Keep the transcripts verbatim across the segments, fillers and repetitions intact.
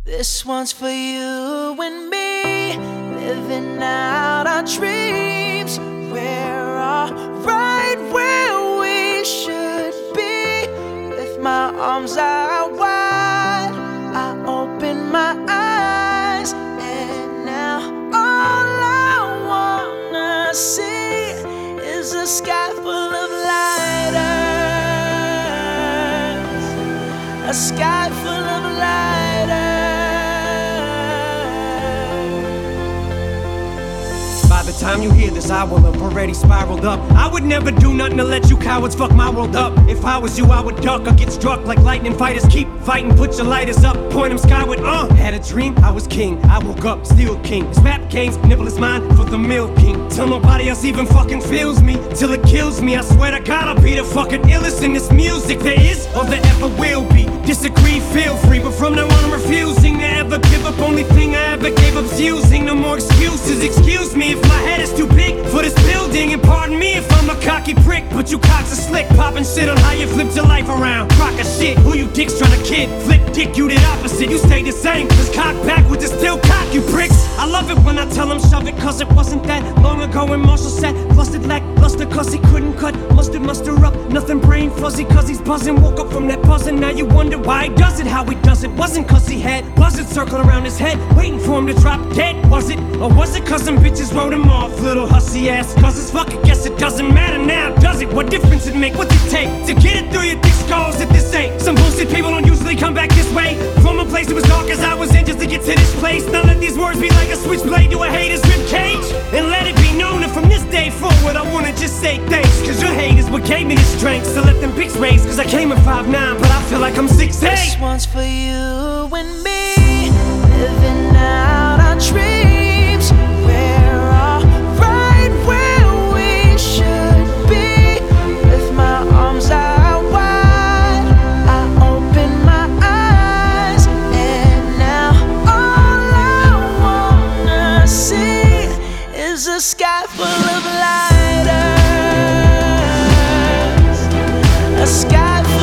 This one's for you and me, living out our dreams. We're all right where we should be. With my arms out wide, I open my eyes, and now all I wanna see is a sky full of lighters, a sky full of lighters. By the time you hear this, I will have already spiraled up. I would never do nothing to let you cowards fuck my world up. If I was you, I would duck or get struck like lightning fighters. Keep fighting, put your lighters up, point them skyward, uh Had a dream, I was king, I woke up, still king. This rap game's nibble is mine for the milking. Till nobody else even fucking feels me, till it kills me. I swear to God, I'll be the fucking illest in this music there is or there ever will be. Disagree, feel free, but from now on I'm refusing to ever give up. Only thing I ever gave up's using. No more excuses, excuse me if my head is too big for this building. And pardon me if I'm a cocky prick, but you cocks are slick, popping shit on how you flipped your life around. Crock of shit, who you dicks trying to kid? Flip dick, you did opposite, you stayed the same. Cause cock backwards is still cock, you pricks. I love it when I tell them shove it, cause it wasn't that long ago when Marshall said flustered lackluster cause he couldn't cut mustard muster up, nothing brain fuzzy cause he's buzzing. Woke up from that buzzing, now you wonder why he does it, how he does it. Wasn't cause he had buzzards circling around his head waiting for him to drop dead, was it? Or was it cause some bitches wrote him off, little hussy ass? Cause it's fuck, I guess it doesn't matter now, does it? What difference it make? What's it take to get it through your thick skulls if this ain't some bullshit? People don't usually come back this way from a place that was dark as I was in just to get to this place. Now let these words be like a switchblade to a hater's ribcage, and let it be known that from this day forward I wanna just say thanks, cause your hate is what gave me the strength. So let them pics raise, cause I came at five nine, but I feel like I'm six eight. This one's for you and me, living out our dreams. We're all right where we should be. With my arms out wide, I open my eyes, and now all I wanna see is a sky full of lighters, a sky full of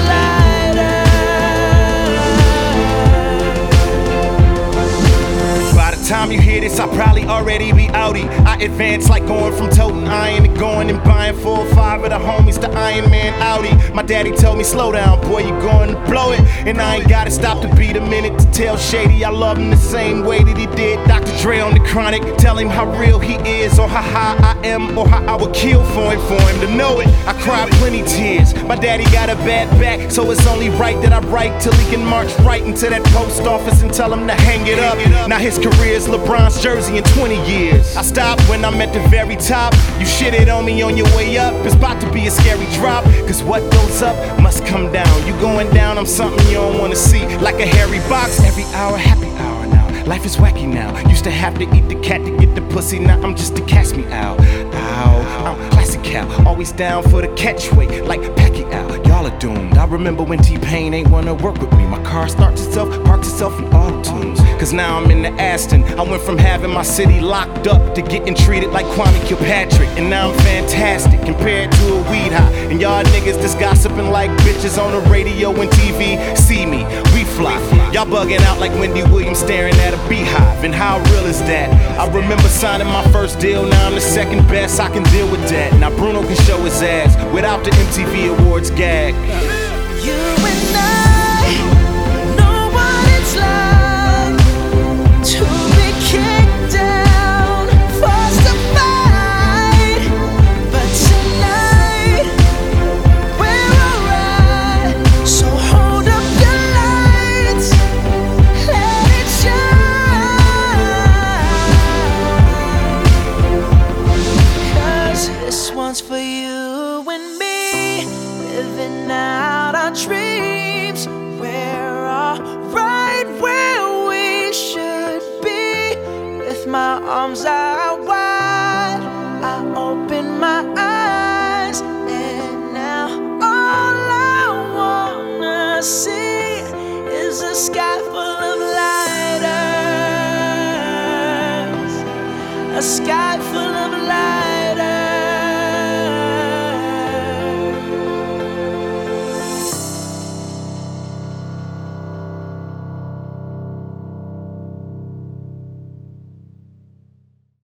Time you hear this, I'll probably already be outie. I advance like going from toting iron to going and buying four or five of the homies the Iron Man Audi. My daddy told me, slow down, boy, you going to blow it. And I ain't gotta stop to beat a minute to tell Shady I love him the same way that he did Doctor Dre on the Chronic. Tell him how real he is, or how high I am, or how I would kill for him, for him to know it. I cried plenty tears, my daddy got a bad back, so it's only right that I write till he can march right into that post office and tell him to hang it up. Now his career is LeBron's jersey in twenty years. I stopped when I'm at the very top. You shitted on me on your way up, it's about to be a scary drop. Cause what goes up must come down. You going down, I'm something you don't wanna see. Like a hairy box, every hour, happy hour now. Life is wacky now. Used to have to eat the cat to get the pussy, now I'm just a catch me out. Ow, I'm classic cow, always down for the catchweight, like Pacquiao. Y'all are doomed. I remember when T-Pain ain't wanna work with me. My car starts itself, parks itself in auto-tunes. Cause now I'm in the Aston. I went from having my city locked up to getting treated like Kwame Kilpatrick. And now I'm fantastic compared to a weed high. And y'all niggas that's gossiping like bitches on the radio and T V. See me, we fly. Y'all bugging out like Wendy Williams staring at a beehive. And how real is that? I remember signing my first deal, now I'm the second best. I can deal with that. Now Bruno can show his ass without the M T V Awards gag. You and I know what it's like to be kicked down, forced to fight. But tonight we're alright. So hold up your lights, let it shine. Cause this one's for you and me, living out our dreams. We're all right where we should be. With my arms out wide, I open my eyes, and now all I wanna see is a sky full of lighters, a sky full of lighters.